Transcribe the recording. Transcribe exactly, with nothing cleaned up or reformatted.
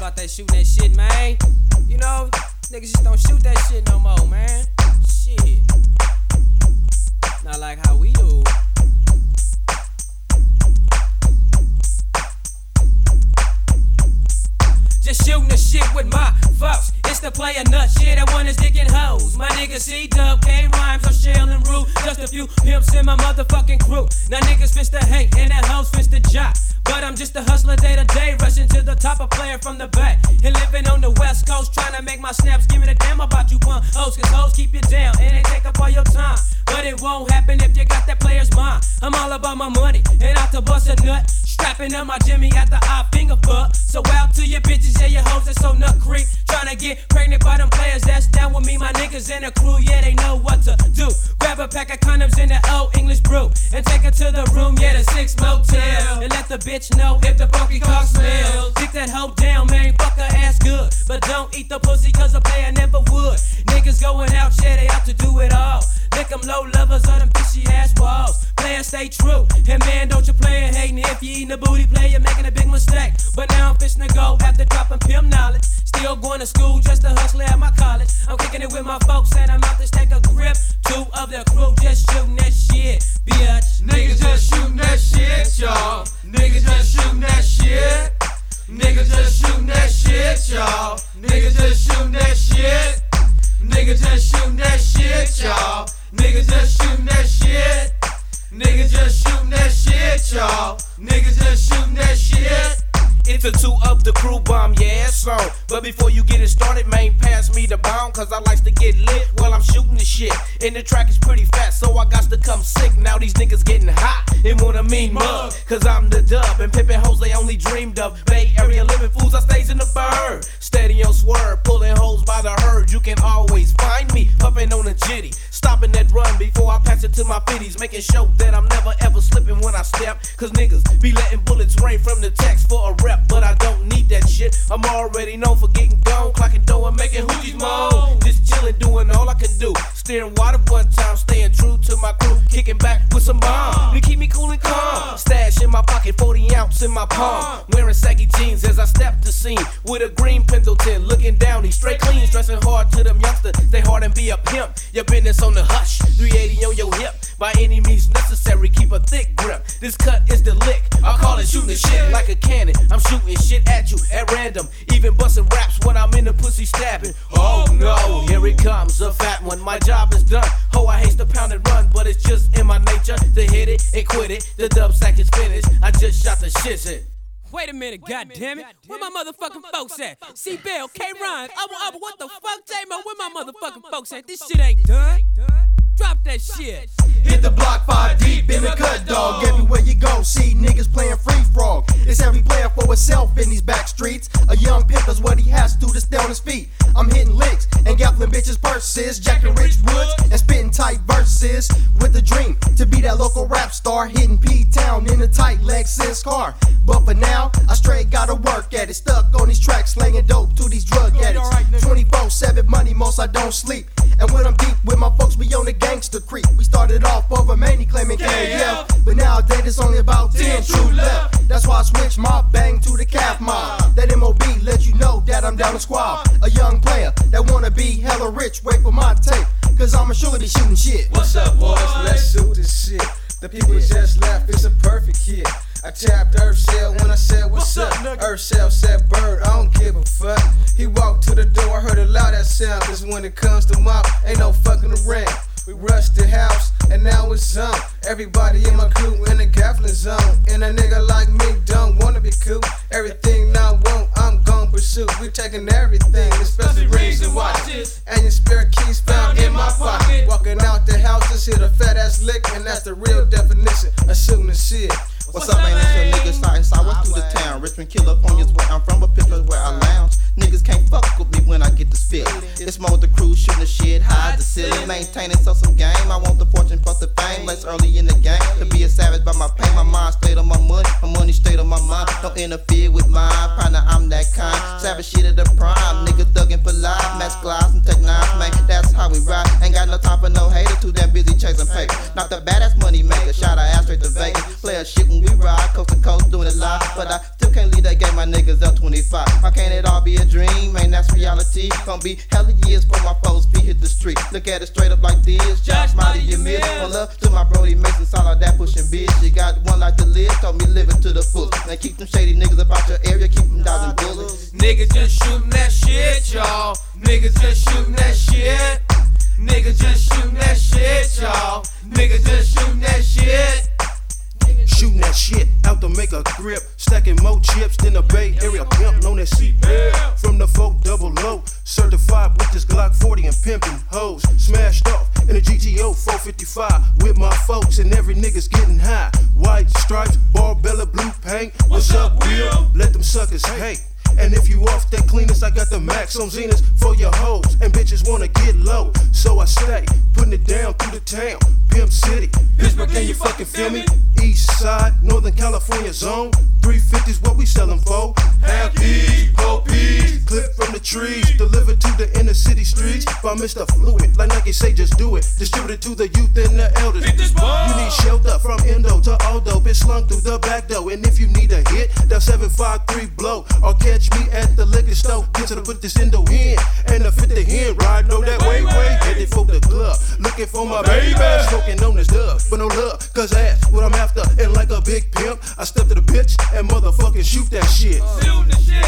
about that shooting that shit, man. You know, niggas just don't shoot that shit no more, man. Shit. Not like how we do. Just shooting the shit with my folks. It's the player nut shit, that one is dickin' hoes. My nigga C-Dub, K-Rhymes, O'Shell and Rue. Just a few pimps in my motherfucking crew. Now niggas finna to hate and that hoes finna to jock. But I'm just a hustler day to day, rushing to the top, a player from the back. And living on the west coast, trying to make my snaps. Giving a damn about you punk hoes, cause hoes keep you down and they take up all your time. But it won't happen if you got that player's mind. I'm all about my money, and out to bust a nut. Strapping up my Jimmy at the eye finger fuck. So out to your bitches, yeah, your hoes that's so nut creep. Tryna get pregnant by them players that's down with me. My niggas in the crew, yeah, they know what to do. Grab a pack of condoms in the old English brew and take her to the room, yeah, the six motel. And let the bitch know if the funky cock smells. Dick that hoe down, man, fuck her ass good. But don't eat the pussy cause a player never would. Niggas going out, yeah, they out to do it all. Lick them low lovers of them fishy ass walls. Players stay true, and man, don't you play and hating. If you eating a booty play, you're making a big mistake. But now I'm fishing to go after dropping pimp knowledge. Still going to school just to hustle at my college. I'm kicking it with my folks and I'm out to stack a grip. Two of the crew just shooting that shit, bitch. Niggas just shooting that shit, y'all. Niggas just shooting that shit. Niggas just shooting that shit, y'all. Niggas just shooting that shit. Niggas just shooting that shit, y'all. Niggas just shooting that shit. Niggas just shooting that shit, y'all. Niggas just shooting that shit. It's a two of the crew bomb, yeah, so. But before you get it started, man, pass me the bomb. Cause I likes to get lit while I'm shooting the shit. And the track is pretty fat, so I got to come sick. Now these niggas getting hot and want a mean mug. Cause I'm the dub and pimpin' hoes they only dreamed of. Bay Area living fools, I stays in the bird. Steady on swerve, pulling hoes by the herd. You can always find me puffin' on a jitty. Stopping that run before I pass it to my fitties. Making sure that I'm never ever slipping when I step. Cause niggas be letting bullets rain from the text for a rep. But I don't need that shit. I'm already known for getting gone, clocking dough and making hoochies moan. Just chillin', doing all I can do. Steering water one time, staying true to my crew. Kicking back with some bomb to keep me cool and calm. Stash in my pocket, forty ounce in my palm. Wearing saggy jeans as I step the scene with a green Pendleton. Looking down, he's straight clean, stressing hard to them youngsters. Stay hard and be a pimp. Your business on the hush, three eighty on your hip. By any means necessary, keep a thick grip. This cut is the lick. I call it shooting shit like a cannon. I'm shooting shit at you at random. Even busting raps when I'm in the pussy stabbing. Oh no, here it comes, a fat one. My job is done. Oh, I hate to pound and run, but it's just in my nature to hit it and quit it. The dub sack is finished. I just shot the shit in. Wait a minute, goddammit. Where my motherfucking folks at? C-Bell, K-Rhymes, Abba Abba, what the fuck, J-Mo? Where my motherfucking folks at? This shit ain't done. Drop that shit. Hit the block five deep in the cut, dog. Everywhere you go, see niggas playing free frog. It's every player for itself in these back streets. A young pimp does what he has to to stay on his feet. I'm hitting licks and gaffling bitches' purses, jacking rich woods and spitting tight verses. With the dream to be that local rap star, hitting P-Town in a tight Lexus car. But for now, I straight gotta work at it. Stuck on these tracks, slanging dope to these drug addicts. twenty-four seven money, most I don't sleep. And when I'm deep with my folks, we on the gangster creep. We started off over mainly claiming K F, but nowadays it's only about ten true left. That's why I switched my bang to the calf mob. That M O B let you know that I'm down the squad. A young player that wanna be hella rich, wait for my tape, cause I'ma surely be shooting shit. What's up, boys? Let's shoot this shit. The people just left, it's a perfect hit. I tapped Earthshell when I said, what's up? Earthshell said, bird, I don't give a fuck. He walked to the door, I heard a loud that sound. Cause when it comes to mop, ain't no fucking around. We rushed the house, and now it's on. Everybody in my crew in the gaffling zone. And a nigga like me don't wanna be cool. Everything I want, I'm gon' pursue. We taking everything, especially rings and watches. And your spare keys found in my pocket. Walking out the house, just hit a fat ass lick. And that's the real definition of shooting the shit. What's up, man? It's your niggas sliding sideways through the town. Richmond, California's where I'm from, but pictures where I lounge. Niggas can't fuck with me when I get this feel. It's more with the crew shooting the shit, hide the ceiling, maintaining so some game. I want the fortune plus the fame. Less early in the game to be a savage by my pain. My mind stayed on my money, my money stayed on my mind. Don't interfere with mine, partner, I'm that kind. Savage shit at the prime, nigga thuggin' for life. Max glass and tech nines, man, that's how we ride. Ain't got no time for no haters, too damn busy chasing paper. Not the badass money maker, shot her ass straight to Vegas. Play a shit when we ride, coast to coast doing it live, but I still can't leave that game, my niggas up twenty-five. How can it all be a dream? Man, that's reality. Gonna be hella years for my foes feet hit the street. Look at it straight up like this. Josh, Mighty, you miss. One love to my Brody Mason, solid that pushing bitch. You got one life to live, told me live it to the full. Now keep them shady niggas up out your area, keep them dodging bullets. Niggas just shooting that shit, y'all. Niggas just shooting that shit. Niggas just shooting that shit, y'all. Niggas just shooting that shit. Shooting that shit out to make a grip. Stacking more chips than a Bay Area pimp known as C P. From the four double low, certified with this Glock forty and pimping hoes. Smashed off in a G T O four fifty-five with my folks and every nigga's getting high. White stripes, barbella, blue paint. What's up, Will? Let them suckers hate. And if you off that cleanest, I got the max on Zenas for your hoes. And bitches wanna get low, so I stay putting it down through the town. Pimp City, Pittsburgh, can you fucking feel me? East side, Northern California zone. three fifty's what we sellin' for. Half these, whole peas, clip from the trees, delivered to the inner city streets by Mister Fluid. Like Nike say, just do it. Distributed to the youth and the elders. You need shelter from endo to Aldo, bitch slung through the back door. And if you need a hit, that seven five three blow or catch me at the liquor store. Get to the put this endo in and the fit the hen ride. Know that way, way. Headed for the club, looking for my baby. Smoking on this dub, but no love, cause that's what I'm after. And like a big pimp, I step to the bitch and motherfucking shoot that shit. Shoot the shit.